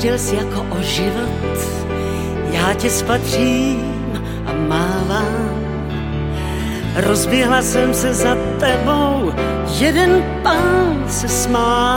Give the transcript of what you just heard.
Přišel jsi jako o život, já tě spatřím a mávám. Rozběhla jsem se za tebou, jeden pán se smál.